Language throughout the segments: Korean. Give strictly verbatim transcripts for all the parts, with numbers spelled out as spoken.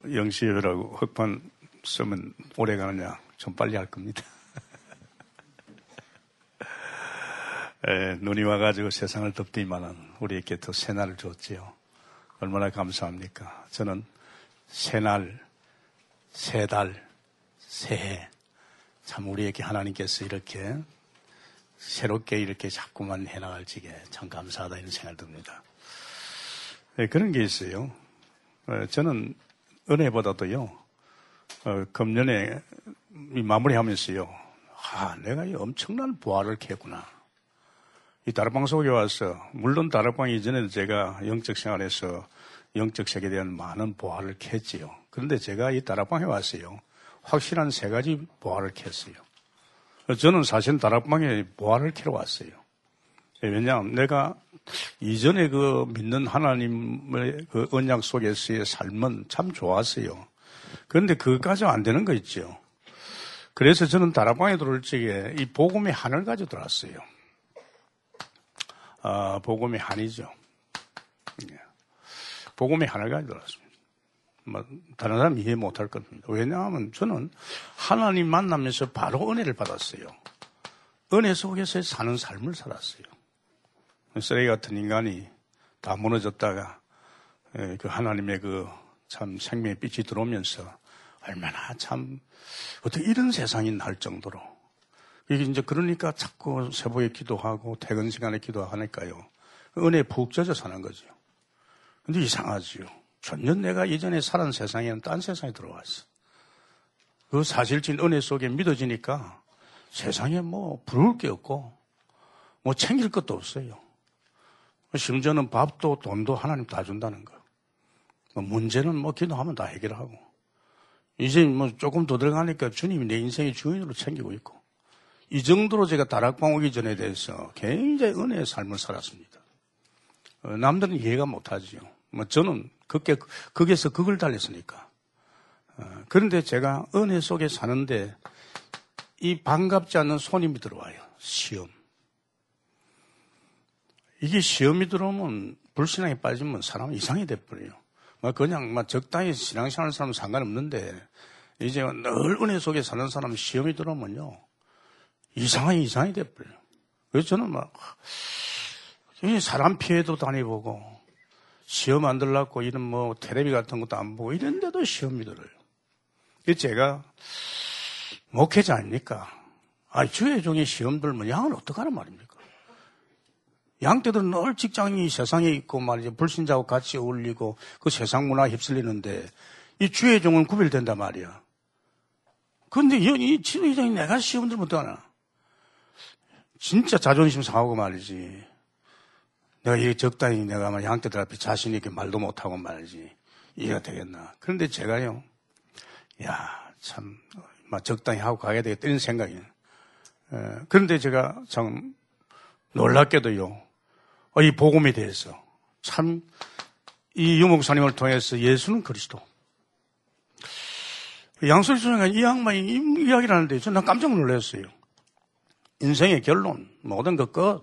영시회라고 흑판 쓰면 오래 가느냐? 좀 빨리 할 겁니다. 에, 눈이 와가지고 세상을 덮더니만은 우리에게 더 새날을 줬지요. 얼마나 감사합니까? 저는 새날, 새달, 새해 참 우리에게 하나님께서 이렇게 새롭게 이렇게 자꾸만 해나갈 적에 참 감사하다 이런 생각이 듭니다. 네, 그런 게 있어요. 어, 저는 은혜보다도요, 어, 금년에 마무리하면서요, 아, 내가 이 엄청난 부활을 캤구나. 이 다락방 속에 와서, 물론 다락방 이전에는 제가 영적 생활에서 영적 세계에 대한 많은 부활을 캤지요. 그런데 제가 이 다락방에 왔어요. 확실한 세 가지 부활을 캤어요. 저는 사실 다락방에 부활을 캐러 왔어요. 왜냐하면 내가 이전에 그 믿는 하나님의 그 언약 속에서의 삶은 참 좋았어요. 그런데 그것까지 안 되는 거 있죠. 그래서 저는 다락방에 들어올 적에 이 복음의 한을 가지고 들어왔어요. 아, 복음의 한이죠. 복음의 한을 가지고 들어왔습니다. 뭐, 다른 사람 이해 못할 겁니다. 왜냐하면 저는 하나님 만나면서 바로 은혜를 받았어요. 은혜 속에서 사는 삶을 살았어요. 쓰레기 같은 인간이 다 무너졌다가 그 하나님의 그 참 생명의 빛이 들어오면서 얼마나 참 어떻게 이런 세상이 날 정도로 이게 이제 그러니까 자꾸 새벽에 기도하고 퇴근 시간에 기도하니까요. 은혜에 푹 젖어 사는 거죠. 근데 이상하지요. 전혀 내가 예전에 살은 세상에는 딴 세상에 들어왔어. 그 사실진 은혜 속에 믿어지니까 세상에 뭐 부러울 게 없고 뭐 챙길 것도 없어요. 심지어는 밥도 돈도 하나님 다 준다는 거. 문제는 뭐 기도하면 다 해결하고. 이제 뭐 조금 더 들어가니까 주님이 내 인생의 주인으로 챙기고 있고. 이 정도로 제가 다락방 오기 전에 대해서 굉장히 은혜의 삶을 살았습니다. 남들은 이해가 못하지요. 뭐 저는 그게, 거기에서 그걸 달렸으니까. 그런데 제가 은혜 속에 사는데 이 반갑지 않는 손님이 들어와요. 시험. 이게 시험이 들어오면 불신앙에 빠지면 사람은 이상이 돼버려요. 막 그냥 막 적당히 신앙생활하는 사람은 상관없는데 이제 늘 은혜 속에 사는 사람은 시험이 들어오면요. 이상하게 이상이 돼버려요. 그래서 저는 막 사람 피해도 다니보고 시험 안 들라고 이런 뭐 텔레비 같은 것도 안 보고 이런데도 시험이 들어요. 그래서 제가 목회자 아닙니까? 아, 주의 종이 시험 들면 양은 어떡하란 말입니까? 양떼들은 늘 직장이 세상에 있고 말이죠. 불신자하고 같이 어울리고 그 세상 문화에 휩쓸리는데 이 주의 종은 구별된단 말이야. 그런데 이 주의 종이 내가 시험 들면 어떡하나? 진짜 자존심 상하고 말이지. 내가 이 적당히 내가 막 양떼들 앞에 자신 있게 말도 못하고 말이지. 이해가 되겠나. 그런데 제가요, 야, 참, 막 적당히 하고 가야 되겠다 이런 생각이에요. 그런데 제가 참 놀랍게도요, 이 복음에 대해서 참 이 유목사님을 통해서 예수는 그리스도. 양소리 소리가 이 양반이 이야기를 하는데 저는 깜짝 놀랐어요. 인생의 결론, 모든 것 끝.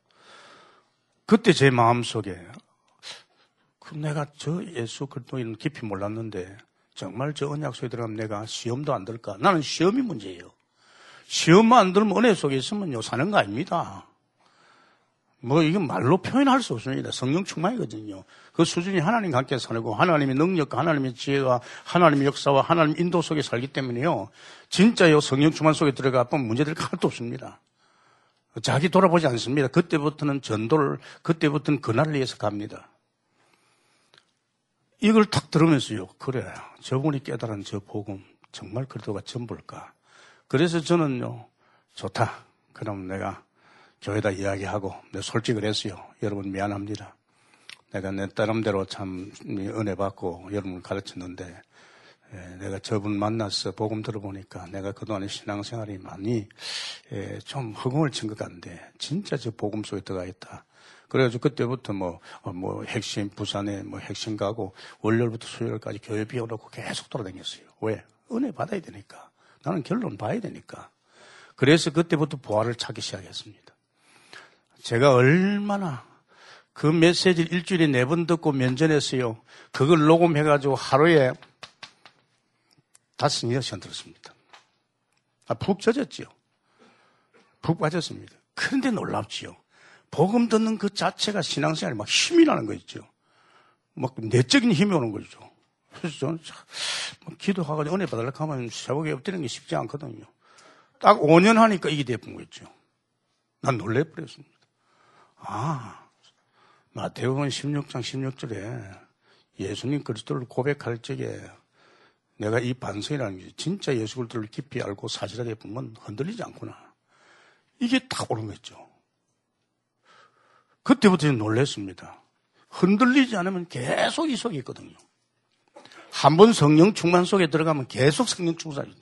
그때 제 마음속에 그 내가 저 예수 그리스도인은 깊이 몰랐는데 정말 저 언약 속에 들어가면 내가 시험도 안 들까? 나는 시험이 문제예요. 시험만 안 들면 은혜 속에 있으면요 사는 거 아닙니다. 뭐 이건 말로 표현할 수 없습니다. 성령 충만이거든요. 그 수준이 하나님과 함께 살고 하나님의 능력과 하나님의 지혜와 하나님의 역사와 하나님 인도 속에 살기 때문에요. 진짜요 성령 충만 속에 들어가 보면 문제될 거 하나도 없습니다. 자기 돌아보지 않습니다. 그때부터는 전도를 그때부터는 그날을 위해서 갑니다. 이걸 탁 들으면서요. 그래 저분이 깨달은 저 복음 정말 그리스도가 전부일까. 그래서 저는요 좋다. 그럼 내가 교회에다 이야기하고 내가 솔직을 했어요. 여러분 미안합니다. 내가 내 나름대로 참 은혜 받고 여러분을 가르쳤는데 에, 내가 저분 만나서 복음 들어보니까 내가 그동안의 신앙생활이 많이 에, 좀 허공을 친 것 같은데 진짜 저 복음 속에 들어가 있다. 그래가지고 그때부터 뭐, 어, 뭐 핵심 부산에 뭐 핵심 가고 월요일부터 수요일까지 교회 비워놓고 계속 돌아다녔어요. 왜? 은혜 받아야 되니까. 나는 결론 봐야 되니까. 그래서 그때부터 부활을 찾기 시작했습니다. 제가 얼마나 그 메시지를 일주일에 네 번 듣고 면전했어요. 그걸 녹음해가지고 하루에 다섯 여섯 시간 들었습니다. 아, 푹 젖었지요. 푹 빠졌습니다. 그런데 놀랍지요. 복음 듣는 그 자체가 신앙생활이 막 힘이 나는 거 있죠. 막 내적인 힘이 오는 거죠. 그래서 저는 기도하고 은혜 받으려고 하면 세복에 엎드리는 게 쉽지 않거든요. 딱 오 년 하니까 이게 돼본 거죠. 난 놀래버렸습니다. 아, 마태복음 십육 장 십육 절에 예수님 그리스도를 고백할 적에 내가 이 반성이라는 게 진짜 예수 그리스도를 깊이 알고 사실하게 보면 흔들리지 않구나. 이게 딱 오는 거죠. 그때부터 놀랐습니다. 흔들리지 않으면 계속 이 속에 있거든요. 한 번 성령 충만 속에 들어가면 계속 성령 충만이다.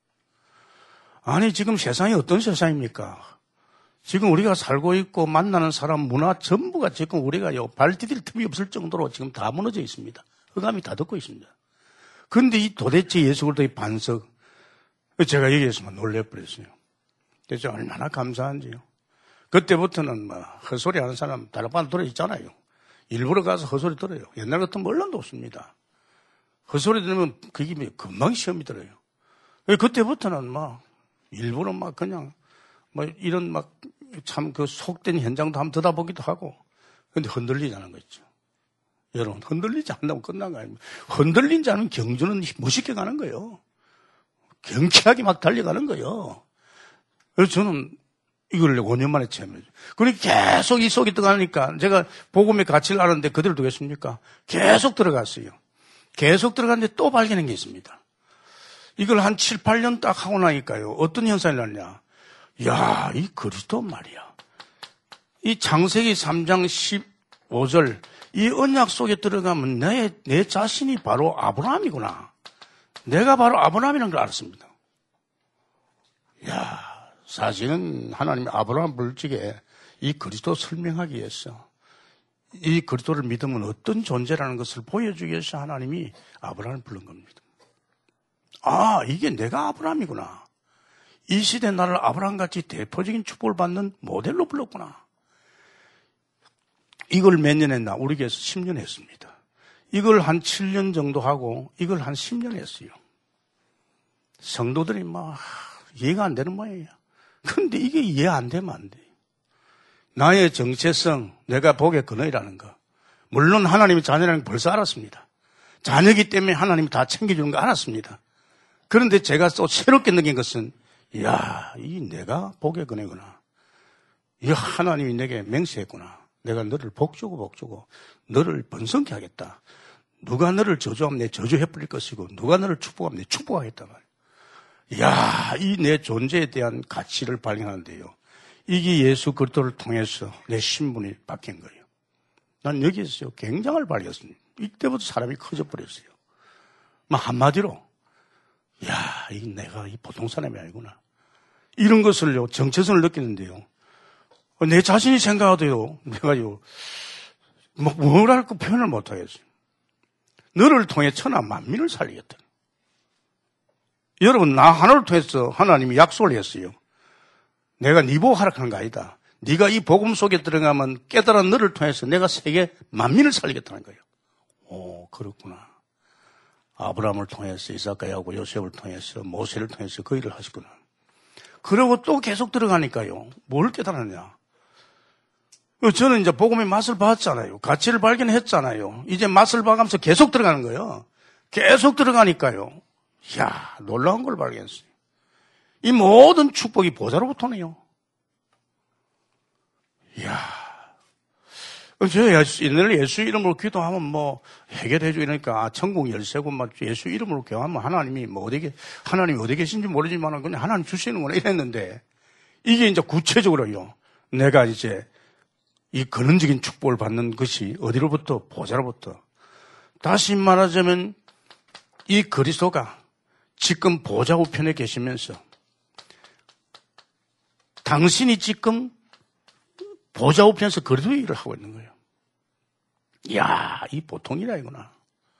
아니 지금 세상이 어떤 세상입니까? 지금 우리가 살고 있고 만나는 사람 문화 전부가 지금 우리가요 발 디딜 틈이 없을 정도로 지금 다 무너져 있습니다. 흑암이 다 덮고 있습니다. 그런데 이 도대체 예수 그리스도의 반석 제가 얘기했으면 놀래버렸어요. 그래서 얼마나 감사한지요. 그때부터는 뭐 헛소리 하는 사람 다락방 들어있잖아요. 일부러 가서 헛소리 들어요. 옛날 같으면 언론도 없습니다. 헛소리 들으면 그게 금방 시험이 들어요. 그때부터는 막 일부러 막 그냥 뭐 이런 막 참 그 속된 현장도 한번 들어보기도 하고. 근데 흔들리지 않은 거 있죠. 여러분 흔들리지 않는다고 끝난 거 아닙니까? 흔들리지 않으면 경주는 멋있게 가는 거예요. 경쾌하게 막 달려가는 거예요. 그래서 저는 이걸 오 년 만에 체험했죠. 그리고 계속 이 속에 들어가니까 제가 복음의 가치를 아는데 그대로 두겠습니까? 계속 들어갔어요. 계속 들어갔는데 또 발견한 게 있습니다. 이걸 한 칠, 팔 년 딱 하고 나니까요. 어떤 현상이 났냐. 야, 이 그리스도 말이야. 이 창세기 삼 장 십오 절 이 언약 속에 들어가면 내, 내 자신이 바로 아브라함이구나. 내가 바로 아브라함이라는 걸 알았습니다. 야, 사실은 하나님이 아브라함 불직에 이 그리스도 설명하기 위해서 이 그리스도를 믿으면 어떤 존재라는 것을 보여주기 위해서 하나님이 아브라함을 부른 겁니다. 아, 이게 내가 아브라함이구나. 이 시대 나를 아브라함같이 대표적인 축복을 받는 모델로 불렀구나. 이걸 몇 년 했나? 우리 교회에서 십 년 했습니다. 이걸 한 칠 년 정도 하고 이걸 한 십 년 했어요. 성도들이 막 이해가 안 되는 모양이에요. 근데 이게 이해 안 되면 안 돼. 나의 정체성, 내가 복의 근원이라는 거. 물론 하나님이 자녀라는 걸 벌써 알았습니다. 자녀이기 때문에 하나님이 다 챙겨주는 거 알았습니다. 그런데 제가 또 새롭게 느낀 것은 이야, 이 내가 복의 근원이구나. 이 하나님이 내게 맹세했구나. 내가 너를 복주고 복주고 너를 번성케 하겠다. 누가 너를 저주하면 내 저주해버릴 것이고 누가 너를 축복하면 내 축복하겠다 말이야. 이야, 이 내 존재에 대한 가치를 발견하는데요. 이게 예수 그리스도를 통해서 내 신분이 바뀐 거예요. 난 여기에서 굉장을 발견했습니다. 이때부터 사람이 커져버렸어요. 막 한마디로 야, 이 내가 이 보통 사람이 아니구나. 이런 것을요, 정체성을 느끼는데요. 내 자신이 생각하도요, 내가요, 뭐, 뭐랄까 표현을 못하겠어요. 너를 통해 천하 만민을 살리겠다. 여러분, 나 하나를 통해서 하나님이 약속을 했어요. 내가 네 보고 하락하는 거 아니다. 네가 이 복음 속에 들어가면 깨달은 너를 통해서 내가 세계 만민을 살리겠다는 거예요. 오, 그렇구나. 아브라함을 통해서 이삭과 야곱, 요셉을 통해서 모세를 통해서 그 일을 하시구나. 그러고 또 계속 들어가니까요. 뭘 깨달았냐? 저는 이제 복음의 맛을 봤잖아요. 가치를 발견했잖아요. 이제 맛을 봐가면서 계속 들어가는 거예요. 계속 들어가니까요. 이야, 놀라운 걸 발견했어요. 이 모든 축복이 보좌로부터네요. 이야. 저 옛날에 예수 이름으로 기도하면 뭐 해결해 주니까 아, 천국 열쇠고 막 예수 이름으로 기도하면 하나님이 뭐 어디 하나님이 어디 계신지 모르지만 그냥 하나님 주시는구나 이랬는데 이게 이제 구체적으로요. 내가 이제 이 근원적인 축복을 받는 것이 어디로부터 보좌로부터. 다시 말하자면 이 그리스도가 지금 보좌 우편에 계시면서 당신이 지금 보좌 우편에서 그리스도의 일을 하고 있는 거예요. 이야, 이 보통 일 아니구나.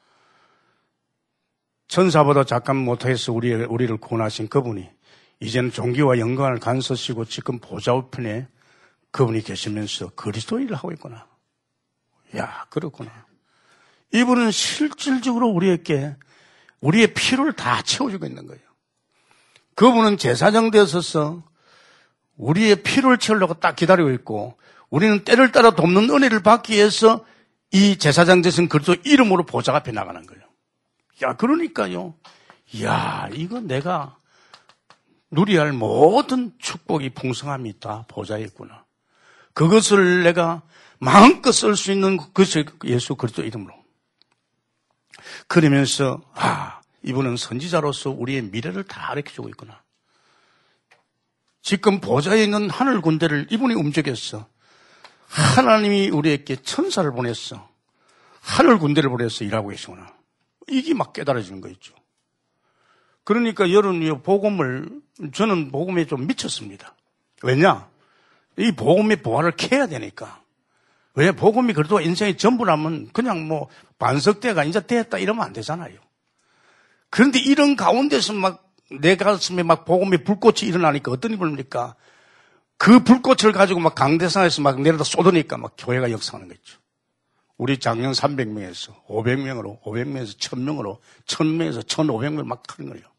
천사보다 잠깐 못해서 우리, 우리를 구원하신 그분이 이제는 존귀와 영광을 간서시고 지금 보좌 우편에 그분이 계시면서 그리스도 일을 하고 있구나. 야, 그렇구나. 이분은 실질적으로 우리에게 우리의 필요를 다 채워주고 있는 거예요. 그분은 제사장 되어서 우리의 필요를 채우려고 딱 기다리고 있고 우리는 때를 따라 돕는 은혜를 받기 위해서 이 제사장 되신 그리스도 이름으로 보좌 앞에 나가는 거예요. 야, 그러니까요. 야, 이거 내가 누려야 할 모든 축복이 풍성함이 다 보좌에 있구나. 그것을 내가 마음껏 쓸 수 있는 것이 예수 그리스도 이름으로. 그러면서 아, 이분은 선지자로서 우리의 미래를 다 가르쳐주고 있구나. 지금 보좌에 있는 하늘 군대를 이분이 움직였어. 하나님이 우리에게 천사를 보냈어. 하늘 군대를 보내서 일하고 계시구나. 이게 막 깨달아지는 거 있죠. 그러니까 여러분, 복음을, 저는 복음에 좀 미쳤습니다. 왜냐? 이 복음의 보화를 캐야 되니까. 왜? 복음이 그래도 인생의 전부라면 그냥 뭐 반석대가 이제 됐다 이러면 안 되잖아요. 그런데 이런 가운데서 막 내 가슴에 막 복음의 불꽃이 일어나니까 어떤 일입니까? 그 불꽃을 가지고 막 강대상에서 막 내려다 쏟으니까 막 교회가 역사하는 거죠. 우리 작년 삼백 명에서 오백 명으로, 오백 명에서 천 명으로, 천 명에서 천오백 명 막 하는 거예요.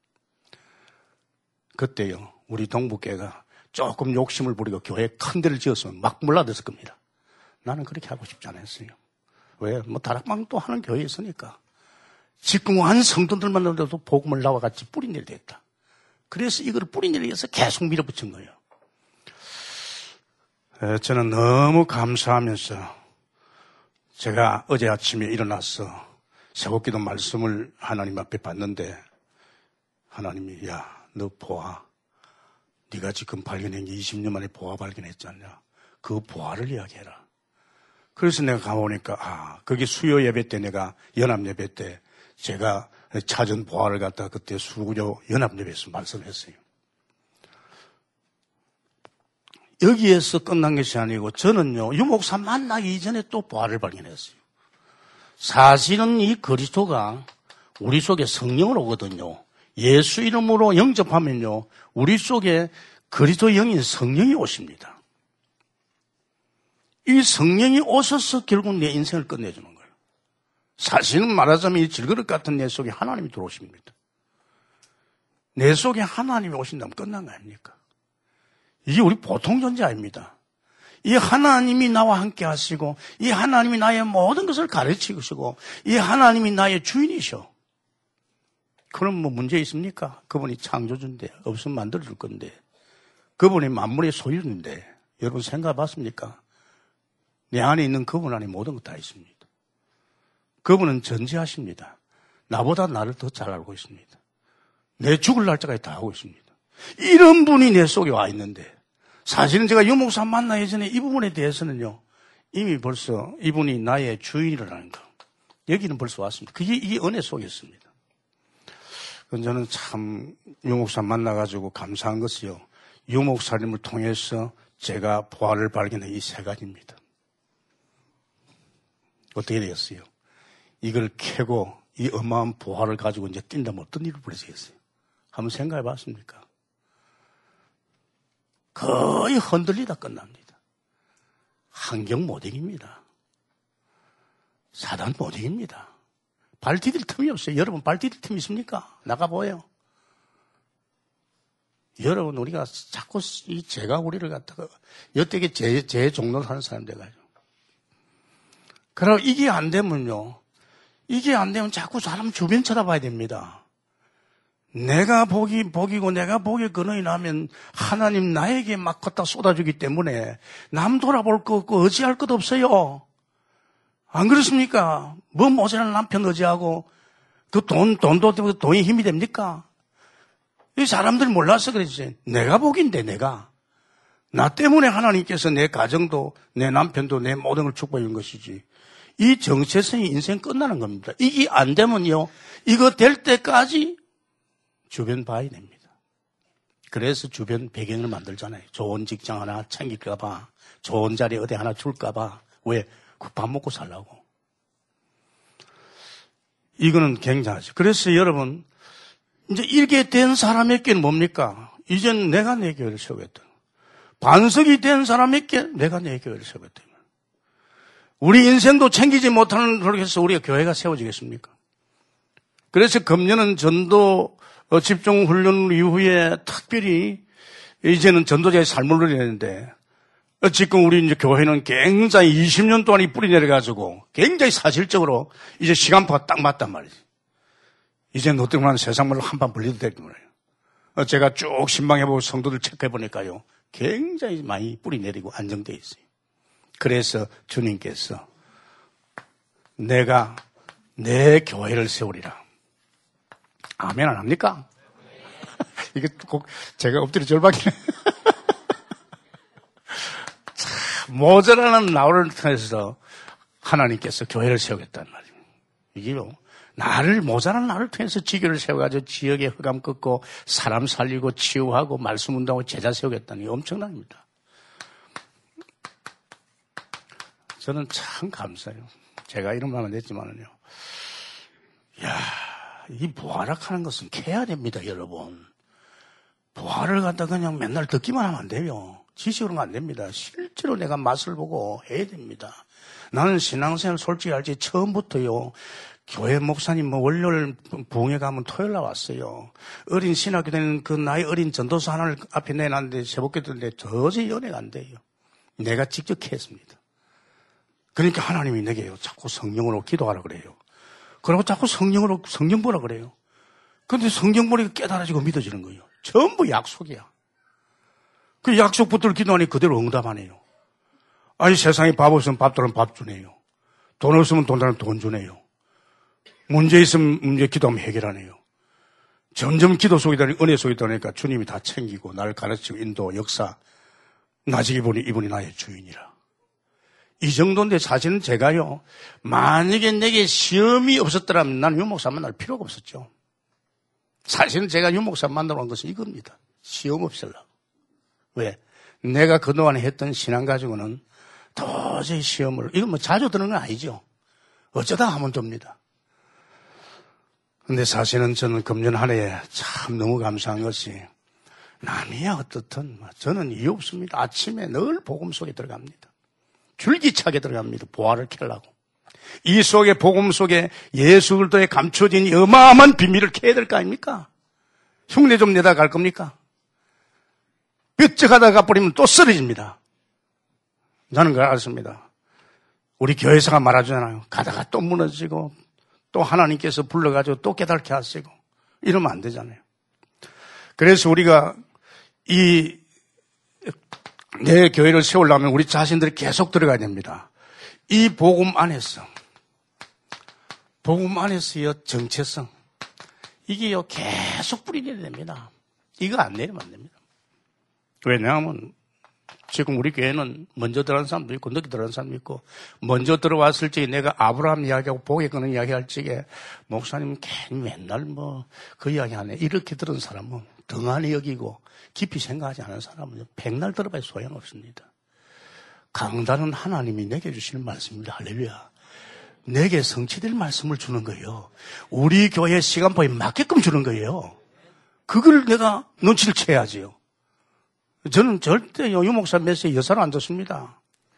그때요, 우리 동북교회가 조금 욕심을 부리고 교회에 큰 데를 지었으면 막 몰라들었을 겁니다. 나는 그렇게 하고 싶지 않았어요. 왜? 뭐 다락방 또 하는 교회에 있으니까. 직공한 성도들만 넣어도 복음을 나와 같이 뿌린 일이 됐다. 그래서 이걸 뿌린 일에 의해서 계속 밀어붙인 거예요. 저는 너무 감사하면서 제가 어제 아침에 일어나서 새벽기도 말씀을 하나님 앞에 봤는데 하나님이 야, 너 보아. 네가 지금 발견한 게 이십 년 만에 보아 발견했지 않냐. 그 보아를 이야기해라. 그래서 내가 가보니까 아, 거기 수요 예배 때 내가 연합 예배 때 제가 찾은 보아를 갖다가 그때 수요 연합 예배에서 말씀했어요. 여기에서 끝난 것이 아니고 저는요, 유목사 만나기 이전에 또 보아를 발견했어요. 사실은 이 그리스도가 우리 속에 성령으로 오거든요. 예수 이름으로 영접하면요, 우리 속에 그리스도 영인 성령이 오십니다. 이 성령이 오셔서 결국 내 인생을 끝내주는 거예요. 사실은 말하자면 이 질그릇 같은 내 속에 하나님이 들어오십니다. 내 속에 하나님이 오신다면 끝난 거 아닙니까? 이게 우리 보통 존재 아닙니다. 이 하나님이 나와 함께 하시고 이 하나님이 나의 모든 것을 가르치시고 이 하나님이 나의 주인이셔. 그럼 뭐 문제 있습니까? 그분이 창조주인데 없으면 만들어줄 건데 그분이 만물의 소유인데 여러분 생각해 봤습니까? 내 안에 있는 그분 안에 모든 것 다 있습니다. 그분은 전지하십니다. 나보다 나를 더 잘 알고 있습니다. 내 죽을 날짜까지 다 알고 있습니다. 이런 분이 내 속에 와 있는데 사실은 제가 유목사 만나기 전에 이 부분에 대해서는요 이미 벌써 이분이 나의 주인이라는 거 여기는 벌써 왔습니다. 그게 이 은혜 속에 있습니다. 저는 참 유목사 만나가지고 감사한 것이요 유목사님을 통해서 제가 보화를 발견한 이 세 가지입니다. 어떻게 되겠어요? 이걸 캐고 이 어마어마한 보화를 가지고 이제 뛴다면 어떤 일을 벌이겠어요? 한번 생각해 봤습니까? 거의 흔들리다 끝납니다. 환경 못 이깁니다. 사단 못 이깁니다. 발 디딜 틈이 없어요. 여러분 발 디딜 틈 있습니까? 나가보여요. 여러분 우리가 자꾸 이 제가 우리를 갖다가 여태게 제, 제 종로를 하는 사람 돼가지고 그럼 이게 안 되면요 이게 안 되면 자꾸 사람 주변 쳐다봐야 됩니다. 내가 복이 복이고 내가 복이 근원이 나면 하나님 나에게 막 갖다 쏟아주기 때문에 남 돌아볼 거 없고 의지할 것도 없어요. 안 그렇습니까? 뭐 모자란 남편 의지하고 그 돈, 돈도 돈이 힘이 됩니까? 이 사람들이 몰라서 그러지. 내가 복인데 내가. 나 때문에 하나님께서 내 가정도 내 남편도 내 모든 걸 축복해 준 것이지. 이 정체성이 인생 끝나는 겁니다. 이게 안 되면요. 이거 될 때까지 주변 봐야 됩니다. 그래서 주변 배경을 만들잖아요. 좋은 직장 하나 챙길까 봐. 좋은 자리 어디 하나 줄까 봐. 왜? 그 밥 먹고 살라고. 이거는 굉장하죠. 그래서 여러분 이제 이렇게 된 사람에게는 뭡니까? 이제는 내가 내 교회를 세우겠다. 반석이 된 사람에게 내가 내 교회를 세우겠다. 우리 인생도 챙기지 못하는 그렇게 해서 우리가 교회가 세워지겠습니까? 그래서 금년은 전도 집중훈련 이후에 특별히 이제는 전도자의 삶을 누리는데 지금 우리 이제 교회는 굉장히 이십 년 동안 이 뿌리 내려가지고 굉장히 사실적으로 이제 시간표가 딱 맞단 말이지. 이제 너 때문에 세상말로 한판 불리도 될 거예요. 제가 쭉 신방해보고 성도들 체크해보니까요. 굉장히 많이 뿌리 내리고 안정되어 있어요. 그래서 주님께서 내가 내 교회를 세우리라. 아멘 안 합니까? 이게 꼭 제가 엎드려 절박이네. 참, 모자라는 나를 통해서 하나님께서 교회를 세우겠다는 말입니다. 이게요. 나를, 모자란 나를 통해서 지교를 세워가지고 지역의 흑암 꺾고 사람 살리고 치유하고 말씀 운동하고 제자 세우겠다는 게 엄청납니다. 저는 참 감사해요. 제가 이런 말은 했지만은요. 야, 이 부활학하는 것은 캐야 됩니다, 여러분. 부활을 갖다 그냥 맨날 듣기만 하면 안 돼요. 지식으로는 안 됩니다. 실제로 내가 맛을 보고 해야 됩니다. 나는 신앙생활 솔직히 알지 처음부터요. 교회 목사님 뭐 월요일 부흥회 가면 토요일 날 왔어요. 어린 신학교 되는 그 나이 어린 전도사 하나를 앞에 내놨는데 세복교 듣는데 도저히 연애가 안 돼요. 내가 직접 했습니다. 그러니까 하나님이 내게요. 자꾸 성령으로 기도하라 그래요. 그리고 자꾸 성령으로 성령 보라 그래요. 그런데 성경 보니까 깨달아지고 믿어지는 거예요. 전부 약속이야. 그 약속 붙들고 기도하니 그대로 응답하네요. 아니 세상에 밥 없으면 밥 달라면 밥 주네요. 돈 없으면 돈 달라면 돈 주네요. 문제 있으면 문제 기도하면 해결하네요. 점점 기도 속에 다니 은혜 속에 다니까 주님이 다 챙기고 나를 가르치고 인도 역사 나중에 보니 이분이 나의 주인이라. 이 정도인데 사실은 제가요 만약에 내게 시험이 없었더라면 난 유목사 만날 필요가 없었죠. 사실은 제가 유목사 만나러 온 것은 이겁니다. 시험 없으려고. 왜? 내가 그동안 했던 신앙 가지고는 도저히 시험을 이건 뭐 자주 드는 건 아니죠. 어쩌다 하면 됩니다. 근데 사실은 저는 금년 한 해에 참 너무 감사한 것이 남이야 어떻든 저는 이유 없습니다. 아침에 늘 복음 속에 들어갑니다. 줄기차게 들어갑니다. 보화를 캐려고. 이 속에 복음 속에 예수 그리스도에 감춰진 이 어마어마한 비밀을 캐야 될 거 아닙니까? 흉내 좀 내다 갈 겁니까? 뾰족하다 가버리면 또 쓰러집니다. 저는 그걸 알았습니다. 우리 교회사가 말하잖아요. 가다가 또 무너지고 또 하나님께서 불러가지고 또 깨닫게 하시고 이러면 안 되잖아요. 그래서 우리가 이 내 교회를 세우려면 우리 자신들이 계속 들어가야 됩니다. 이 복음 안에서 복음 안에서의 정체성 이게요 계속 뿌리내야 됩니다. 이거 안 내리면 안 됩니다. 왜냐하면 지금 우리 교회는 먼저 들어간 사람도 있고 늦게 들어간 사람도 있고 먼저 들어왔을 적에 내가 아브라함 이야기하고 복에 거는 이야기할 적에 목사님 괜히 맨날 뭐 그 이야기하네 이렇게 들은 사람은 등한히 여기고 깊이 생각하지 않은 사람은 백날 들어봐야 소용없습니다. 강단은 하나님이 내게 주시는 말씀입니다. 할렐루야. 내게 성취될 말씀을 주는 거예요. 우리 교회 시간표에 맞게끔 주는 거예요. 그걸 내가 눈치를 채야지요. 저는 절대 유목사 메시지 여사로 안 듣습니다.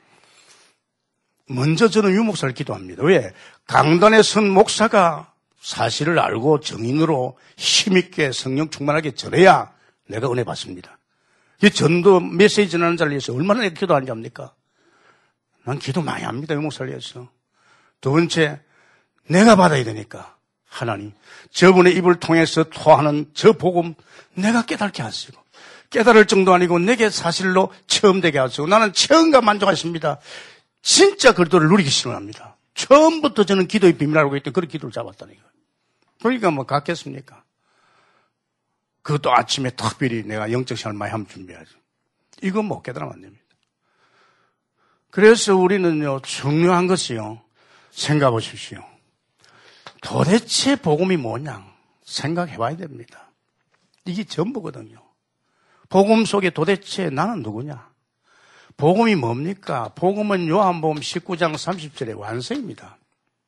먼저 저는 유목사를 기도합니다. 왜? 강단에 선 목사가 사실을 알고 정인으로 힘있게 성령 충만하게 전해야 내가 은혜 받습니다. 이 전도 메시지 전하는 자리에서 얼마나 기도하는지 압니까? 난 기도 많이 합니다. 유목사를 위해서. 두 번째, 내가 받아야 되니까 하나님 저분의 입을 통해서 토하는 저 복음 내가 깨닫게 하시고 깨달을 정도 아니고 내게 사실로 체험되게 하시고 나는 체험과 만족하십니다. 진짜 그리스도를 누리기 싫어합니다. 처음부터 저는 기도의 비밀을 알고 있던 그런 기도를 잡았다니까요. 그러니까 뭐 갖겠습니까? 그것도 아침에 특별히 내가 영적 시간을 많이 하면 준비하죠. 이건 못 깨달으면 안 됩니다. 그래서 우리는요 중요한 것이요 생각해 보십시오. 도대체 복음이 뭐냐 생각해 봐야 됩니다. 이게 전부거든요. 복음 속에 도대체 나는 누구냐? 복음이 뭡니까? 복음은 요한복음 십구 장 삼십 절의 완성입니다.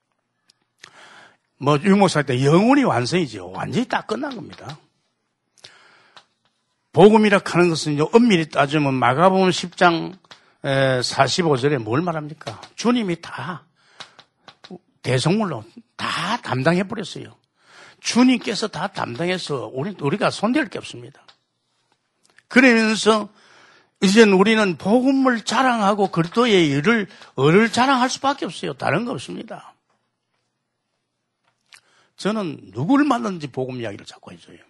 뭐 유목사 때 영혼이 완성이죠. 완전히 딱 끝난 겁니다. 복음이라 하는 것은요 엄밀히 따지면 마가복음 십 장 사십오 절에 뭘 말합니까? 주님이 다 대성물로 다 담당해 버렸어요. 주님께서 다 담당해서 우리, 우리가 손댈 게 없습니다. 그러면서 이제는 우리는 복음을 자랑하고 그리스도의 일을, 을을 자랑할 수밖에 없어요. 다른 거 없습니다. 저는 누구를 만났는지 복음 이야기를 자꾸 해줘요.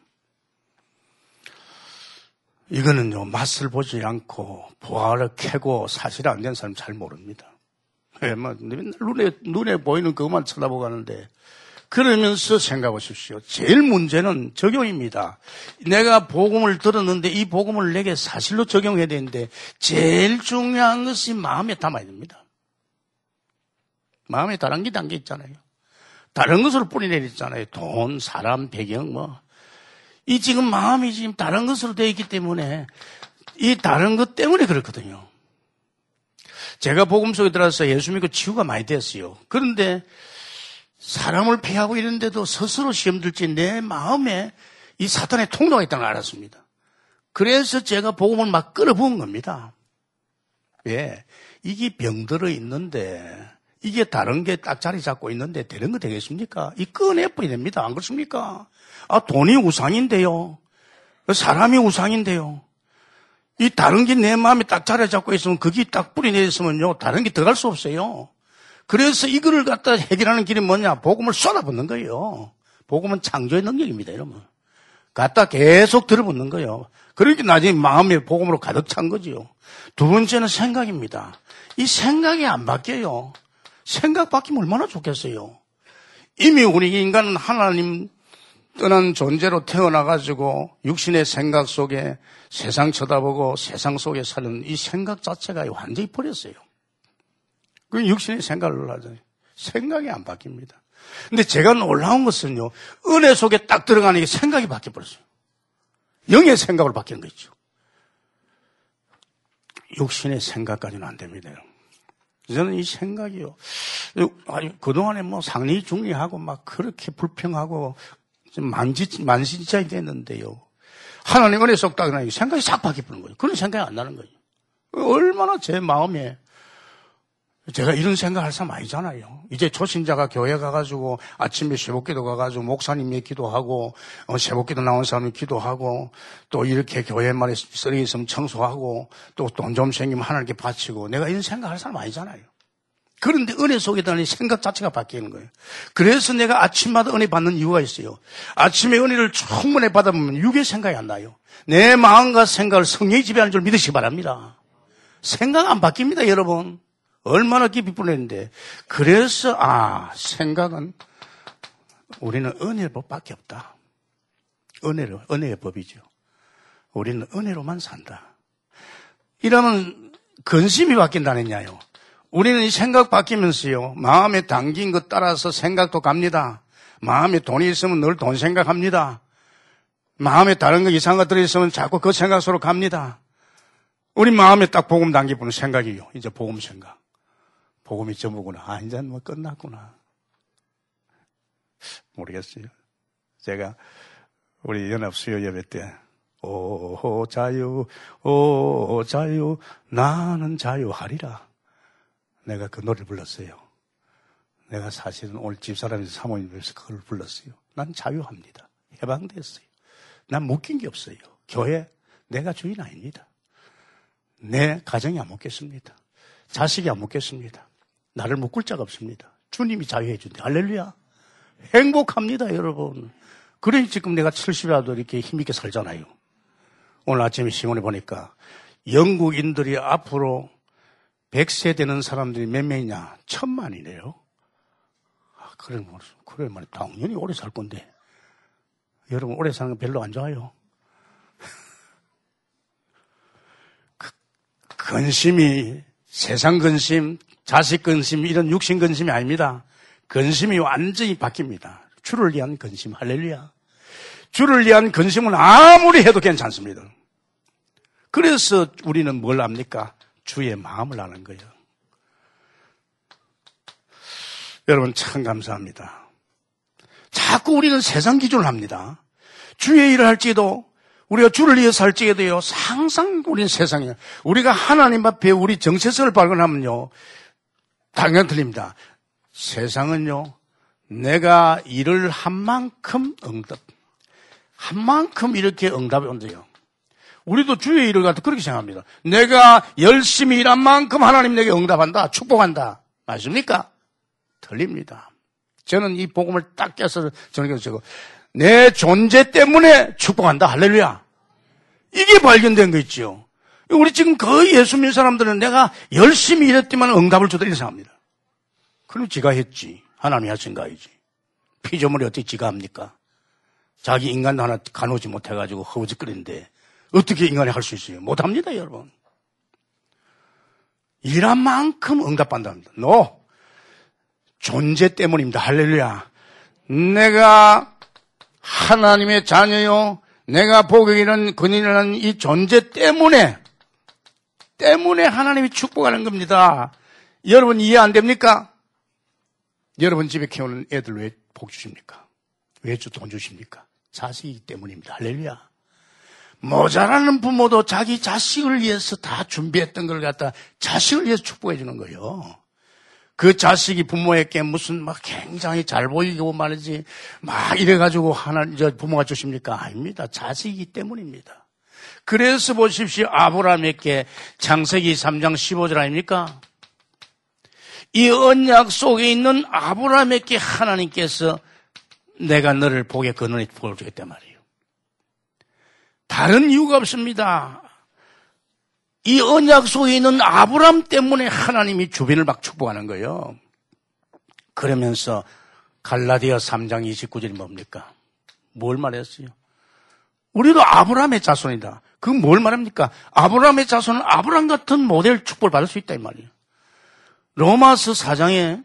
이거는요, 맛을 보지 않고 부활을 캐고 사실 안 된 사람 잘 모릅니다. 왜, 뭐, 맨날 눈에, 눈에 보이는 그것만 쳐다보고 가는데, 그러면서 생각해 보십시오. 제일 문제는 적용입니다. 내가 복음을 들었는데 이 복음을 내게 사실로 적용해야 되는데, 제일 중요한 것이 마음에 담아야 됩니다. 마음에 다른 게 담겨 있잖아요. 다른 것으로 뿌리내렸잖아요. 돈, 사람, 배경, 뭐. 이 지금 마음이 지금 다른 것으로 되어 있기 때문에 이 다른 것 때문에 그렇거든요. 제가 복음 속에 들어서 예수 믿고 치유가 많이 됐어요. 그런데 사람을 피하고 이런데도 스스로 시험 들지 내 마음에 이 사탄의 통로가 있다는 걸 알았습니다. 그래서 제가 복음을 막 끌어부은 겁니다. 왜? 이게 병들어 있는데 이게 다른 게 딱 자리 잡고 있는데 되는 거 되겠습니까? 이 꺼내버려야 됩니다. 안 그렇습니까? 아, 돈이 우상인데요. 사람이 우상인데요. 이 다른 게 내 마음에 딱 자리 잡고 있으면 그게 딱 뿌리내렸으면요. 다른 게 들어갈 수 없어요. 그래서 이거를 갖다 해결하는 길이 뭐냐? 복음을 쏟아붓는 거예요. 복음은 창조의 능력입니다, 여러분. 갖다 계속 들어붓는 거예요. 그러니까 나중에 마음이 복음으로 가득 찬 거지요. 두 번째는 생각입니다. 이 생각이 안 바뀌어요. 생각 바뀌면 얼마나 좋겠어요. 이미 우리 인간은 하나님 떠난 존재로 태어나가지고 육신의 생각 속에 세상 쳐다보고 세상 속에 사는 이 생각 자체가 완전히 버렸어요. 그 육신의 생각을 하잖아요. 생각이 안 바뀝니다. 근데 제가 놀라운 것은요, 은혜 속에 딱 들어가는 게 생각이 바뀌어버렸어요. 영의 생각으로 바뀌는 거 있죠. 육신의 생각까지는 안 됩니다. 저는 이 생각이요. 아니, 그동안에 뭐 상리 중리하고 막 그렇게 불평하고 만지, 만신자이 됐는데요. 하나님 은혜 속 딱 들어가니 생각이 싹 바뀌어버리는 거예요. 그런 생각이 안 나는 거예요. 얼마나 제 마음에 제가 이런 생각할 사람 아니잖아요. 이제 초신자가 교회 가가지고 아침에 새벽기도 가가지고 목사님이 기도하고 어, 새벽기도 나온 사람이 기도하고 또 이렇게 교회 말에 쓰레기 있으면 청소하고 또 돈 좀 생기면 하나님께 바치고 내가 이런 생각할 사람 아니잖아요. 그런데 은혜 속에 들어가니 생각 자체가 바뀌는 거예요. 그래서 내가 아침마다 은혜 받는 이유가 있어요. 아침에 은혜를 충분히 받아보면 육의 생각이 안 나요. 내 마음과 생각을 성령이 지배하는 줄 믿으시기 바랍니다. 생각 안 바뀝니다, 여러분. 얼마나 깊이 뿌리는데. 그래서 아 생각은 우리는 은혜의 법밖에 없다. 은혜로 은혜의 법이죠. 우리는 은혜로만 산다. 이러면 근심이 바뀐다느냐요. 우리는 이 생각 바뀌면서요. 마음에 담긴 것 따라서 생각도 갑니다. 마음에 돈이 있으면 늘 돈 생각합니다. 마음에 다른 거 이상한 거 들어있으면 자꾸 그 생각 속으로 갑니다. 우리 마음에 딱 복음 담기는 생각이요. 이제 복음 생각. 복음이 전부구나. 아, 이제 뭐 끝났구나. 모르겠어요. 제가 우리 연합 수요 예배 때, 오, 자유, 오, 자유, 나는 자유하리라. 내가 그 노래를 불렀어요. 내가 사실은 오늘 집사람에서 사모님에서 그걸 불렀어요. 난 자유합니다. 해방됐어요. 난 묶인 게 없어요. 교회, 내가 주인 아닙니다. 내 가정이 안 묶겠습니다. 자식이 안 묶겠습니다. 나를 묶을 자가 없습니다. 주님이 자유해 준대. 할렐루야. 행복합니다, 여러분. 그러니 지금 내가 칠십이라도 이렇게 힘있게 살잖아요. 오늘 아침에 신문에 보니까 영국인들이 앞으로 백 세 되는 사람들이 몇 명이냐? 천만이래요. 아, 그래, 그래, 말이야. 당연히 오래 살 건데. 여러분, 오래 사는 건 별로 안 좋아요. 그, 근심이, 세상 근심, 자식 근심, 이런 육신 근심이 아닙니다. 근심이 완전히 바뀝니다. 주를 위한 근심, 할렐루야. 주를 위한 근심은 아무리 해도 괜찮습니다. 그래서 우리는 뭘 압니까? 주의 마음을 아는 거예요. 여러분 참 감사합니다. 자꾸 우리는 세상 기준을 합니다. 주의 일을 할지도 우리가 주를 위해서 할지에도요. 항상 우리는 세상이에요. 우리가 하나님 앞에 우리 정체성을 발견하면요. 당연히 틀립니다. 세상은요. 내가 일을 한 만큼 응답, 한 만큼 이렇게 응답이 온대요. 우리도 주의 일을 갖다 그렇게 생각합니다. 내가 열심히 일한 만큼 하나님 내게 응답한다, 축복한다. 맞습니까? 틀립니다. 저는 이 복음을 딱 껴서 저는 저거 내 존재 때문에 축복한다. 할렐루야. 이게 발견된 거 있죠. 우리 지금 거의 예수 믿는 사람들은 내가 열심히 일했지만 응답을 주다 이렇게 생각합니다. 그럼 지가 했지. 하나님이 하신 거 아니지. 피조물이 어떻게 지가 합니까? 자기 인간도 하나 가누지 못해가지고 허우적거리는데 어떻게 인간이 할 수 있어요? 못합니다, 여러분. 일한 만큼 응답받는답니다. 노! 존재 때문입니다. 할렐루야. 내가 하나님의 자녀요. 내가 복이 있는 근인이라는 이 존재 때문에 때문에 하나님이 축복하는 겁니다. 여러분 이해 안 됩니까? 여러분 집에 키우는 애들 왜 복 주십니까? 왜 돈 주십니까? 자식이기 때문입니다. 할렐루야. 모자라는 부모도 자기 자식을 위해서 다 준비했던 걸 갖다 자식을 위해서 축복해 주는 거예요. 그 자식이 부모에게 무슨 막 굉장히 잘 보이고 말이지 막 이래가지고 하나 이제 부모가 주십니까? 아닙니다. 자식이기 때문입니다. 그래서 보십시오. 아브라함에게 창세기 삼 장 십오 절 아닙니까? 이 언약 속에 있는 아브라함에게 하나님께서 내가 너를 복의 근원에 복을 주겠단 말이에요. 다른 이유가 없습니다. 이 언약 속에 있는 아브라함 때문에 하나님이 주변을 막 축복하는 거예요. 그러면서 갈라디아 삼 장 이십구 절이 뭡니까? 뭘 말했어요? 우리도 아브라함의 자손이다. 그건 뭘 말합니까? 아브라함의 자손은 아브라함 같은 모델 축복을 받을 수 있다 이 말이에요. 로마서 사 장에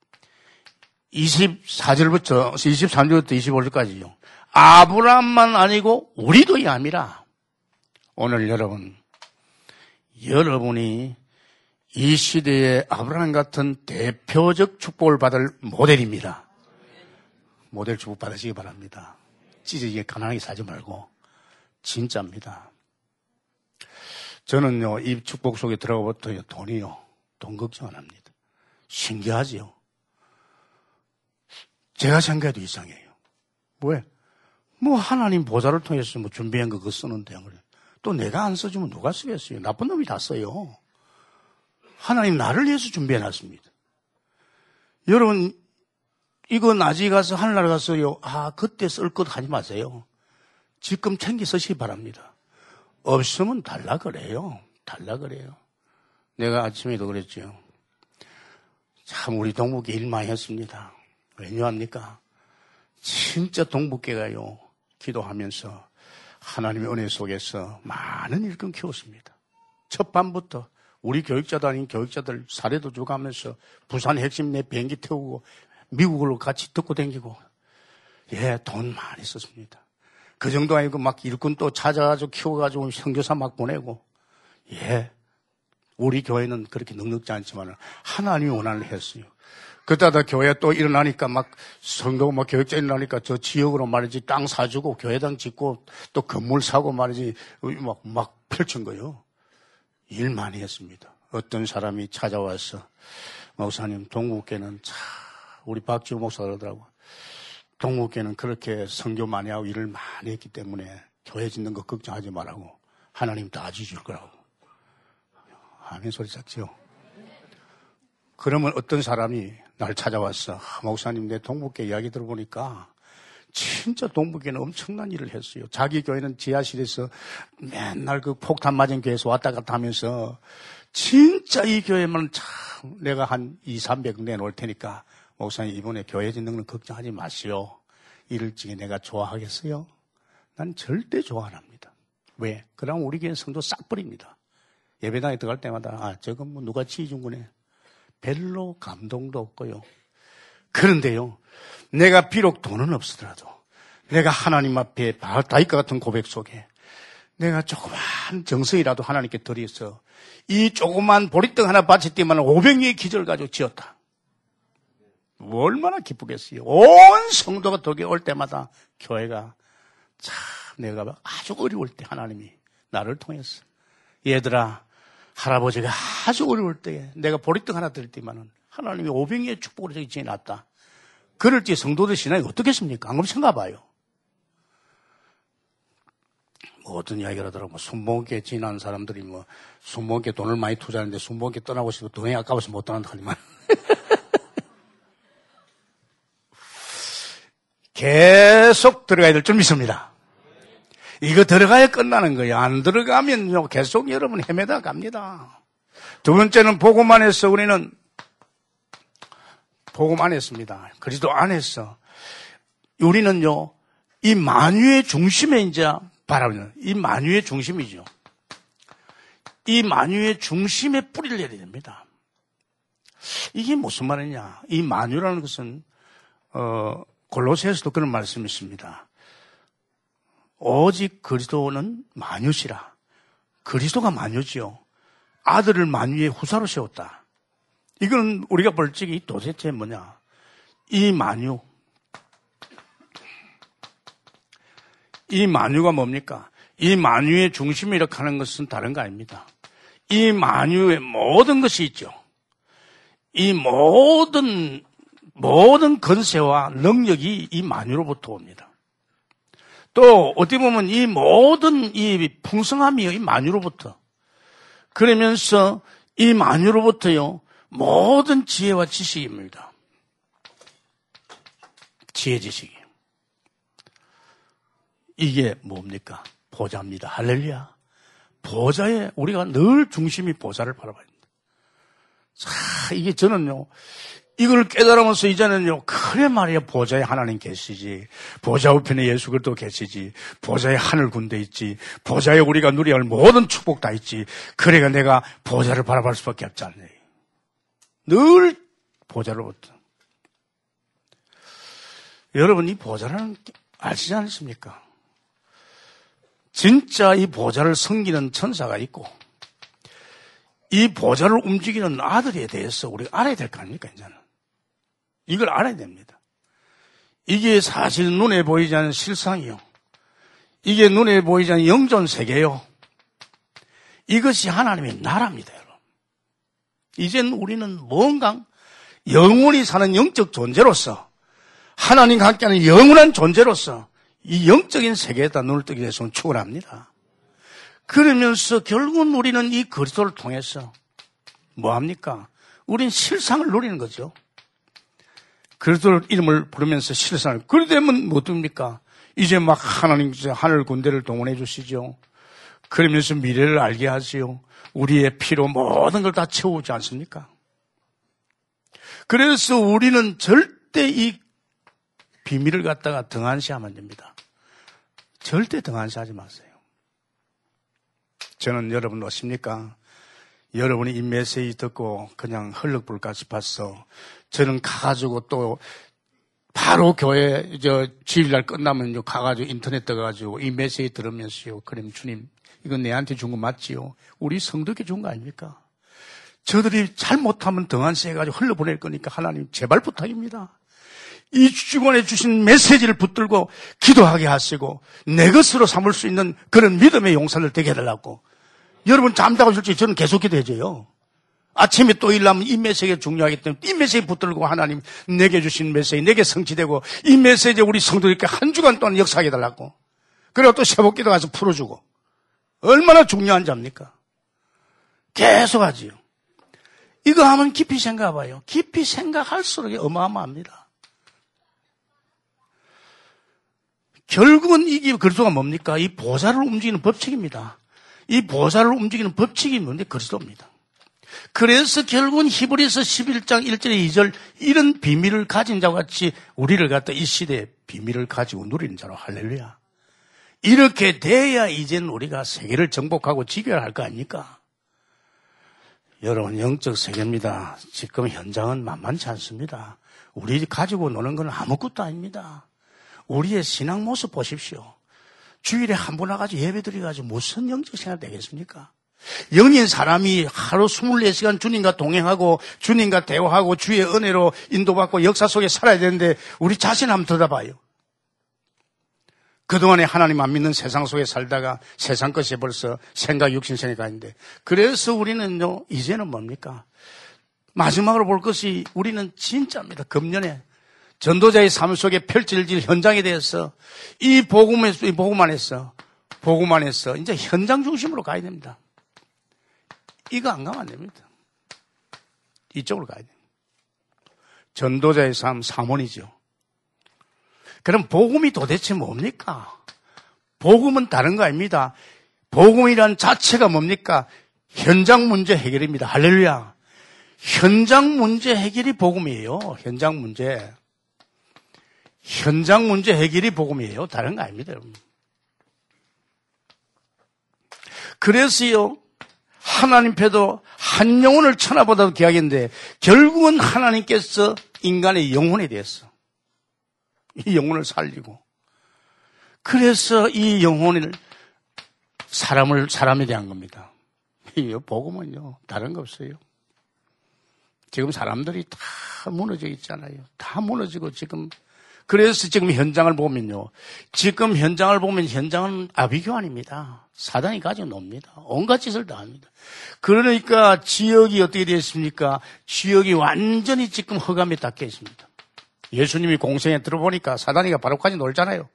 이십사 절부터 이십삼 절부터 이십오 절까지요. 아브라함만 아니고 우리도 야미라. 오늘 여러분 여러분이 이 시대에 아브라함 같은 대표적 축복을 받을 모델입니다. 모델 축복 받으시기 바랍니다. 찢어지게 가난하게 살지 말고 진짜입니다. 저는요 이 축복 속에 들어가부터요 돈이요 돈 걱정 안 합니다. 신기하지요. 제가 생각해도 이상해요. 왜? 뭐 하나님 보좌를 통해서 뭐 준비한 거 그거 쓰는데 또 내가 안 써주면 누가 쓰겠어요? 나쁜 놈이 다 써요. 하나님 나를 위해서 준비해놨습니다. 여러분 이거 나중에 가서 하늘나라 가서요 아 그때 쓸 것 하지 마세요. 지금 챙겨 쓰시기 바랍니다. 없으면 달라 그래요. 달라 그래요. 내가 아침에도 그랬죠. 참 우리 동북계 일 많이 했습니다. 왜냐합니까? 진짜 동북계가요 기도하면서 하나님의 은혜 속에서 많은 일꾼 키웠습니다. 첫 밤부터 우리 교육자도 아닌 교육자들 사례도 줘가면서 부산 핵심 내 비행기 태우고 미국으로 같이 듣고 다니고 예, 돈 많이 썼습니다. 그 정도 아니고 막 일꾼 또 찾아가지고 키워가지고 선교사 막 보내고 예, 우리 교회는 그렇게 넉넉지 않지만 하나님이 원한을 했어요. 그때다 교회 또 일어나니까 막 성도 막 교육자 일어나니까 저 지역으로 말이지 땅 사주고 교회당 짓고 또 건물 사고 말이지 막, 막 펼친 거예요. 일 많이 했습니다. 어떤 사람이 찾아와서 목사님 동국교회는 참 우리 박지호 목사가 그러더라고. 동국교회는 그렇게 선교 많이 하고 일을 많이 했기 때문에 교회 짓는 거 걱정하지 말라고 하나님 다 지줄 거라고. 아멘 소리 작죠. 그러면 어떤 사람이 날 찾아왔어. 아, 목사님 내 동북교 이야기 들어보니까 진짜 동북교는 엄청난 일을 했어요. 자기 교회는 지하실에서 맨날 그 폭탄 맞은 교회에서 왔다 갔다 하면서 진짜 이 교회만 참 내가 한 이삼백 내놓을 테니까 목사님 이번에 교회 짓는 건 걱정하지 마시오. 이럴 적에 내가 좋아하겠어요? 난 절대 좋아 안 합니다. 왜? 그럼 우리 교회는 성도 싹 버립니다. 예배당에 들어갈 때마다 아 저건 뭐 누가 지어준 거네. 별로 감동도 없고요. 그런데요, 내가 비록 돈은 없으더라도 내가 하나님 앞에 다윗과 같은 고백 속에 내가 조그만 정성이라도 하나님께 드려서 이 조그만 보리떡 하나 바쳤더니만 오백 명의 기적을 가지고 지었다. 얼마나 기쁘겠어요. 온 성도가 덕에 올 때마다 교회가 참 내가 아주 어려울 때 하나님이 나를 통해서 얘들아 할아버지가 아주 어려울 때에 내가 보리떡 하나 드릴 때만은 하나님이 오백 명의 축복으로 저기 지어놨다. 그럴 때 성도들 신앙이 어떻겠습니까? 안 그러면 생각 봐요. 뭐 어떤 이야기를 하더라고. 뭐 순복에 지난 사람들이 뭐 순복에 돈을 많이 투자하는데 순복에 떠나고 싶어 돈이 아까워서 못 떠난다 하니만. 계속 들어가야 될 줄 믿습니다. 이거 들어가야 끝나는 거예요. 안 들어가면요 계속 여러분 헤매다 갑니다. 두 번째는 복음 안에서 우리는 복음 안에서입니다. 그리스도 안에서 우리는요 이 만유의 중심에 이제 바라보는 이 만유의 중심이죠. 이 만유의 중심에 뿌리를 내야 됩니다. 이게 무슨 말이냐? 이 만유라는 것은 어, 골로새에서도 그런 말씀이 있습니다. 오직 그리스도는 만유시라. 그리스도가 만유지요. 아들을 만유의 후사로 세웠다. 이건 우리가 볼 적이 도대체 뭐냐? 이 만유. 이 만유가 뭡니까? 이 만유의 중심이 이렇게 하는 것은 다른 거 아닙니다. 이 만유의 모든 것이 있죠. 이 모든, 모든 건세와 능력이 이 만유로부터 옵니다. 또, 어떻게 보면 이 모든 이 풍성함이요, 이 만유로부터. 그러면서 이 만유로부터요, 모든 지혜와 지식입니다. 지혜, 지식이. 이게 뭡니까? 보좌입니다. 할렐루야. 보좌에 우리가 늘 중심이 보좌를 바라봐야 됩니다. 자, 이게 저는요, 이걸 깨달으면서 이제는요, 그래 말이야, 보좌에 하나님 계시지. 보좌 우편에 예수 그리스도 계시지. 보좌에 하늘 군대 있지. 보좌에 우리가 누려야 할 모든 축복 다 있지. 그래가 내가 보좌를 바라볼 수밖에 없지 않네. 늘 보좌로부터. 여러분, 이 보좌라는 게 아시지 않습니까? 진짜 이 보좌를 섬기는 천사가 있고, 이 보좌를 움직이는 아들에 대해서 우리가 알아야 될 거 아닙니까, 이제는. 이걸 알아야 됩니다. 이게 사실 눈에 보이지 않는 실상이요. 이게 눈에 보이지 않는 영존 세계요. 이것이 하나님의 나라입니다, 여러분. 이젠 우리는 뭔가 영원히 사는 영적 존재로서, 하나님과 함께하는 영원한 존재로서 이 영적인 세계에다 눈을 뜨기 위해서는 축원합니다. 그러면서 결국은 우리는 이 그리스도를 통해서 뭐합니까? 우리는 실상을 누리는 거죠. 그리스도 이름을 부르면서 실상을. 그러되면 뭐 됩니까? 이제 막 하나님 하늘 군대를 동원해 주시죠. 그러면서 미래를 알게 하지요. 우리의 피로 모든 걸 다 채우지 않습니까? 그래서 우리는 절대 이 비밀을 갖다가 등한시하면 안 됩니다. 절대 등한시하지 마세요. 저는 여러분 어십니까? 여러분이 이 메시지 듣고 그냥 헐렁불까 싶었어. 저는 가가지고 또 바로 교회 저 주일날 끝나면 가가지고 인터넷 떠가지고 이 메시지 들으면서요. 그럼 주님 이건 내한테 준 거 맞지요? 우리 성도께 준 거 아닙니까? 저들이 잘못하면 등한시 해가지고 흘러보낼 거니까 하나님 제발 부탁입니다. 이 주권에 주신 메시지를 붙들고 기도하게 하시고 내 것으로 삼을 수 있는 그런 믿음의 용사를 되게 해달라고. 여러분 잠자고 있을 때 저는 계속 기도해줘요. 아침에 또 일하면 이 메시지가 중요하기 때문에 이 메시지 붙들고 하나님 내게 주신 메시지 내게 성취되고 이 메시지 우리 성도들께 한 주간 동안 역사하게 해달라고. 그리고 또 새벽 기도 가서 풀어주고. 얼마나 중요한 자입니까? 계속 하지요. 이거 하면 깊이 생각해봐요. 깊이 생각할수록 어마어마합니다. 결국은 이게 그리스도가 뭡니까? 이 보좌를 움직이는 법칙입니다. 이 보좌를 움직이는 법칙이 뭔데? 그리스도입니다. 그래서 결국은 히브리서 십일 장 일 절에 이 절 이런 비밀을 가진 자와 같이 우리를 갖다 이 시대에 비밀을 가지고 누리는 자로 할렐루야. 이렇게 돼야 이제는 우리가 세계를 정복하고 지켜야 할 거 아닙니까? 여러분 영적 세계입니다. 지금 현장은 만만치 않습니다. 우리 가지고 노는 건 아무것도 아닙니다. 우리의 신앙 모습 보십시오. 주일에 한 번 와가지고 예배 드려가지고 무슨 영적 생활 되겠습니까? 영인 사람이 하루 이십사 시간 주님과 동행하고 주님과 대화하고 주의 은혜로 인도받고 역사 속에 살아야 되는데 우리 자신 한번 들어봐요. 그동안에 하나님 안 믿는 세상 속에 살다가 세상 것이 벌써 생각 육신생이 가 있는데 그래서 우리는요 이제는 뭡니까? 마지막으로 볼 것이 우리는 진짜입니다. 금년에 전도자의 삶 속에 펼쳐질 현장에 대해서 이 복음에서, 이 복음 안에서, 복음 안에서 이제 현장 중심으로 가야 됩니다. 이거 안 가면 안 됩니다. 이쪽으로 가야 됩니다. 전도자의 삶, 사모니죠. 그럼 복음이 도대체 뭡니까? 복음은 다른 거 아닙니다. 복음이란 자체가 뭡니까? 현장 문제 해결입니다. 할렐루야. 현장 문제 해결이 복음이에요. 현장 문제. 현장 문제 해결이 복음이에요. 다른 거 아닙니다, 여러분. 그래서요, 하나님께도 한 영혼을 천하보다도 귀하겠는데, 결국은 하나님께서 인간의 영혼에 대해서 이 영혼을 살리고, 그래서 이 영혼을 사람을 사람에 대한 겁니다. 이 복음은요 다른 거 없어요. 지금 사람들이 다 무너져 있잖아요. 다 무너지고 지금 그래서 지금 현장을 보면요. 지금 현장을 보면 현장은 아비규환입니다. 사단이 가지고 놉니다. 온갖 짓을 다 합니다. 그러니까 지역이 어떻게 되어 있습니까? 지역이 완전히 지금 흑암에 닦여 있습니다. 예수님이 공생에 들어보니까 사단이가 바로 가지고 놀잖아요.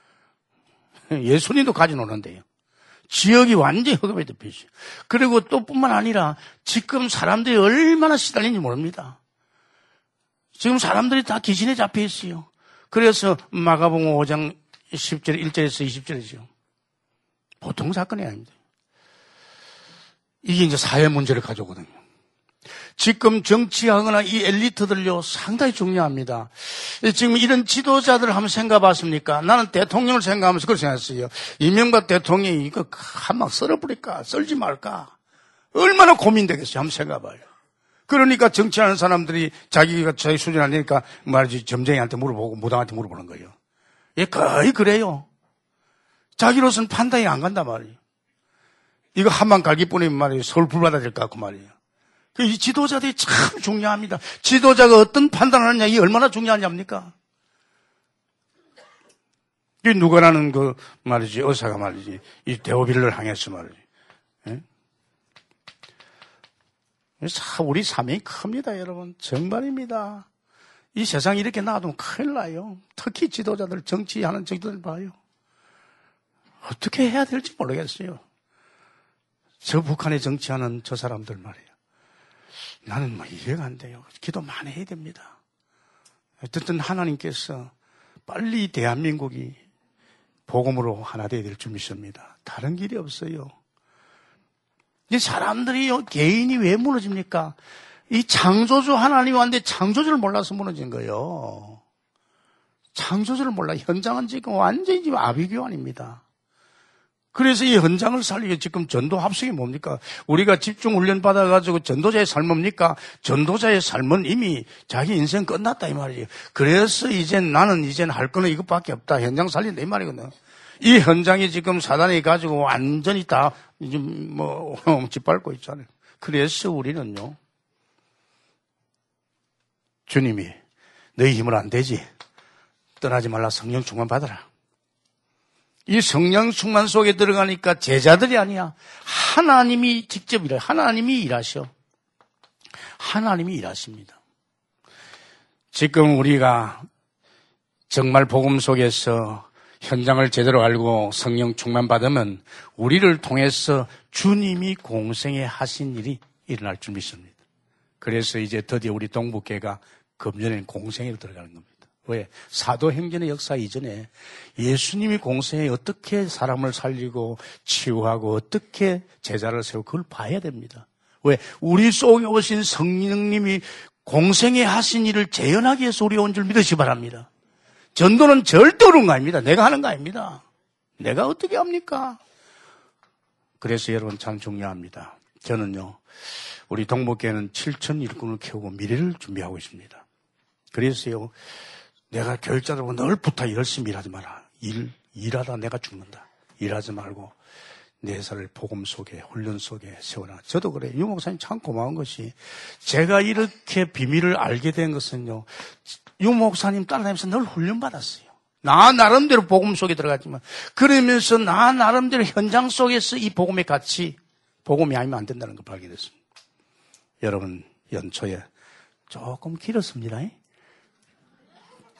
예수님도 가지고 노는데요. 지역이 완전히 흑암에 덮여 있어요. 그리고 또 뿐만 아니라 지금 사람들이 얼마나 시달리는지 모릅니다. 지금 사람들이 다 귀신에 잡혀 있어요. 그래서 마가복음 오 장 십 절, 일 절에서 이십 절이죠. 보통 사건이 아닙니다. 이게 이제 사회 문제를 가져오거든요. 지금 정치하거나 이 엘리트들요 상당히 중요합니다. 지금 이런 지도자들을 한번 생각해 봤습니까? 나는 대통령을 생각하면서 그렇게 생각했어요. 이명박 대통령이 이거 한 방 썰어버릴까 썰지 말까 얼마나 고민되겠어요. 한번 생각해 봐요. 그러니까 정치하는 사람들이 자기가 자기 수준 안 되니까 말이지 점쟁이한테 물어보고 무당한테 물어보는 거예요. 예, 거의 그래요. 자기로서는 판단이 안 간단 말이에요. 이거 한 방 갈기 뿐이면 말이에요. 서울 불받아야 될 것 같고 말이에요. 이 지도자들이 참 중요합니다. 지도자가 어떤 판단을 하느냐, 이게 얼마나 중요하냐입니까? 이 누가라는 그 말이지, 의사가 말이지, 이 데오빌을 향해서 말이지. 예? 우리 사명이 큽니다, 여러분. 정말입니다. 이 세상에 이렇게 놔두면 큰일 나요. 특히 지도자들, 정치하는 정치들 봐요. 어떻게 해야 될지 모르겠어요. 저 북한에 정치하는 저 사람들 말이에요. 나는 뭐 이해가 안 돼요. 기도 많이 해야 됩니다. 어쨌든 하나님께서 빨리 대한민국이 복음으로 하나 되어야 될 줄 믿습니다. 다른 길이 없어요. 이 사람들이 개인이 왜 무너집니까? 이 창조주 하나님이 왔는데 창조주를 몰라서 무너진 거예요. 창조주를 몰라. 현장은 지금 완전히 지금 아비규환입니다. 그래서 이 현장을 살리기 지금 전도 합숙이 뭡니까? 우리가 집중 훈련 받아가지고 전도자의 삶 뭡니까? 전도자의 삶은 이미 자기 인생 끝났다 이 말이에요. 그래서 이제 나는 이제 할 거는 이것밖에 없다. 현장 살린다 이 말이거든. 이 현장이 지금 사단이 가지고 완전히 다 이제 뭐 짓밟고 있잖아요. 그래서 우리는요. 주님이 너희 힘으로 안 되지. 떠나지 말라 성령 충만 받아라. 이 성령 충만 속에 들어가니까 제자들이 아니야. 하나님이 직접 일해요. 하나님이 일하셔. 하나님이 일하십니다. 지금 우리가 정말 복음 속에서 현장을 제대로 알고 성령 충만 받으면 우리를 통해서 주님이 공생에 하신 일이 일어날 줄 믿습니다. 그래서 이제 드디어 우리 동북교회가 금년에는 공생에 들어가는 겁니다. 왜? 사도행전의 역사 이전에 예수님이 공생에 어떻게 사람을 살리고 치유하고 어떻게 제자를 세우고 그걸 봐야 됩니다. 왜? 우리 속에 오신 성령님이 공생에 하신 일을 재현하기 위해서 우리 온 줄 믿으시 바랍니다. 전도는 절대 어려운 거 아닙니다. 내가 하는 거 아닙니다. 내가 어떻게 합니까? 그래서 여러분 참 중요합니다. 저는요, 우리 동북교회는 칠천 일꾼을 키우고 미래를 준비하고 있습니다. 그래서요, 내가 교육자들하고 늘 부탁 열심히 일하지 마라. 일, 일하다 내가 죽는다. 일하지 말고 내 살을 복음 속에, 훈련 속에 세워라. 저도 그래요. 유 목사님 참 고마운 것이 제가 이렇게 비밀을 알게 된 것은요, 유 목사님 따라다니면서 늘 훈련받았어요. 나 나름대로 복음 속에 들어갔지만, 그러면서 나 나름대로 현장 속에서 이 복음의 가치, 복음이 아니면 안 된다는 걸 발견했습니다. 여러분, 연초에 조금 길었습니다.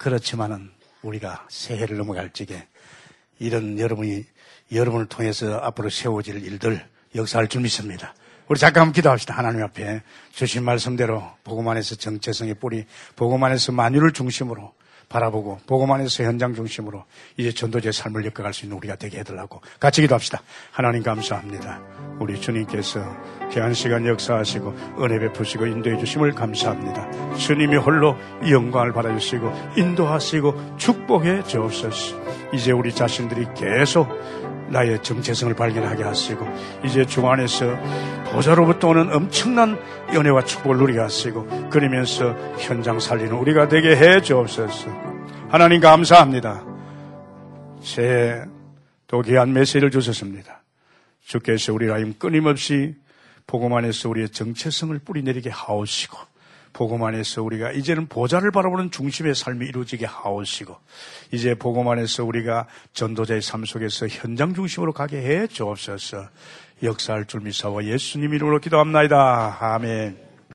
그렇지만은 우리가 새해를 넘어갈 적에 이런 여러분이 여러분을 통해서 앞으로 세워질 일들 역사할 줄 믿습니다. 우리 잠깐 기도합시다. 하나님 앞에 주신 말씀대로 복음 안에서 정체성의 뿌리, 복음 안에서 만유를 중심으로 바라보고 복음 안에서 현장 중심으로 이제 전도자의 삶을 엮어갈 수 있는 우리가 되게 해달라고 같이 기도합시다. 하나님 감사합니다. 우리 주님께서 귀한 시간 역사하시고 은혜 베푸시고 인도해 주심을 감사합니다. 주님이 홀로 영광을 받아주시고 인도하시고 축복해 주옵소서. 이제 우리 자신들이 계속 나의 정체성을 발견하게 하시고 이제 주 안에서 보좌로부터 오는 엄청난 은혜와 축복을 누리게 하시고 그러면서 현장 살리는 우리가 되게 해 주옵소서. 하나님 감사합니다. 새해 또 귀한 메시지를 주셨습니다. 주께서 우리 라임 끊임없이 복음 안에서 우리의 정체성을 뿌리내리게 하옵시고 복음 안에서 우리가 이제는 보좌를 바라보는 중심의 삶이 이루어지게 하옵시고 이제 복음 안에서 우리가 전도자의 삶 속에서 현장 중심으로 가게 해 주옵소서. 역사할 줄 믿사와 예수님 이름으로 기도합나이다. 아멘.